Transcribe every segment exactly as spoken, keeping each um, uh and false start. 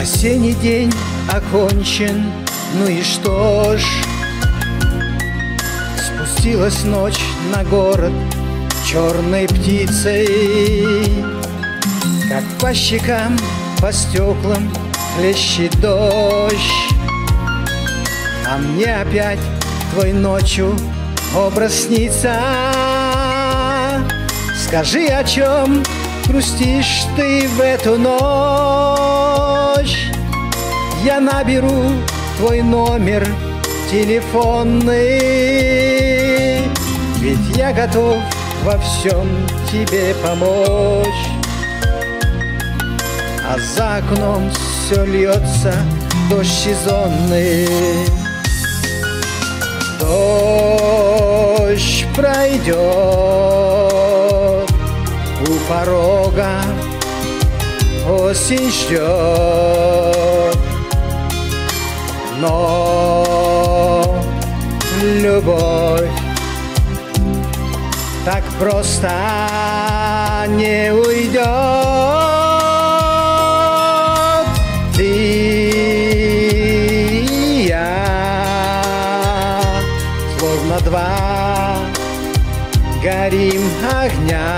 Осенний день окончен, ну и что ж? Спустилась ночь на город черной птицей, как по щекам, по стеклам хлещет дождь. А мне опять твой ночью образ снится. Скажи, о чем грустишь ты в эту ночь? Я наберу твой номер телефонный, ведь я готов во всем тебе помочь. А за окном все льется дождь сезонный. Дождь пройдет, у порога осень ждет, но любовь так просто не уйдет. Ты и я, словно два горим огня.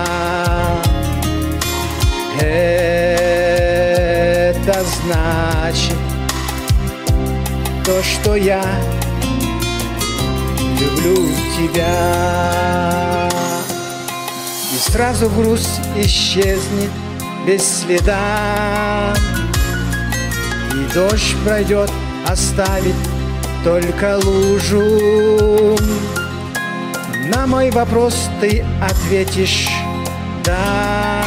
Это значит то, что я люблю тебя. И сразу грусть исчезнет без следа, и дождь пройдет, оставит только лужу. На мой вопрос ты ответишь да.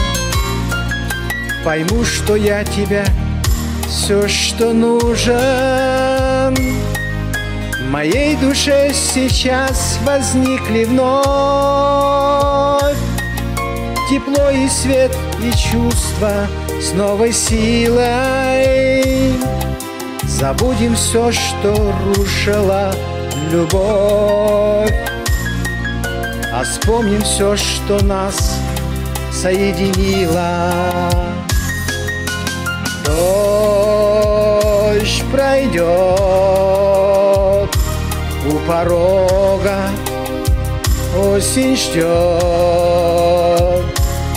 Пойму, что я тебя все, что нужен. В моей душе сейчас возникли вновь тепло и свет, и чувства с новой силой. Забудем все, что рушило любовь, а вспомним все, что нас соединило. Дождь пройдет, у порога осень ждет,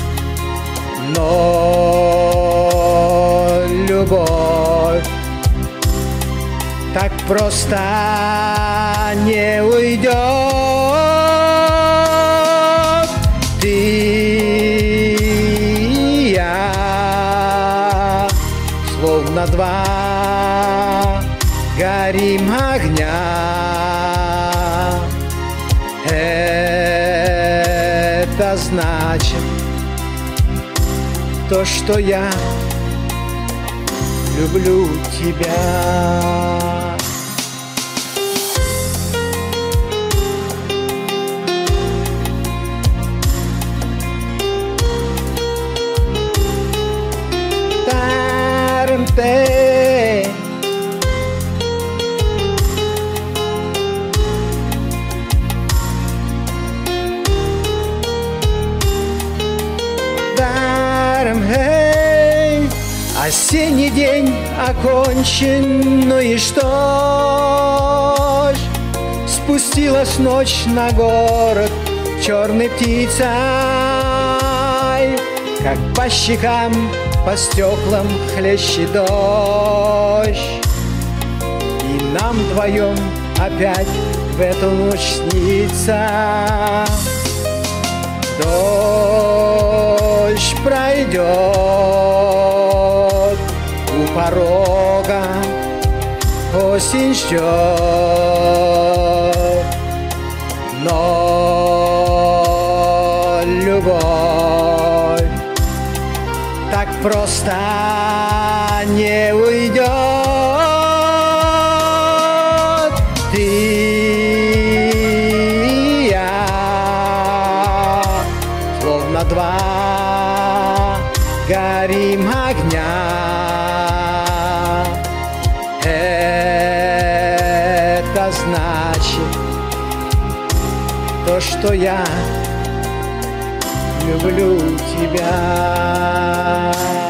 но любовь так просто не уйдет. Ты и я, словно два горим огня. Это значит то, что я люблю тебя. Тарам-те. Тарам-хей. Осенний день окончен, ну и что ж? Спустилась ночь на город черной птицей, как по щекам, по стеклам хлещет дождь. И нам вдвоем опять в эту ночь снится. Дождь пройдет, у порога осень ждет, но любовь так просто не уйдет. Ты и я, словно два горим огня. Это значит то, что я люблю тебя.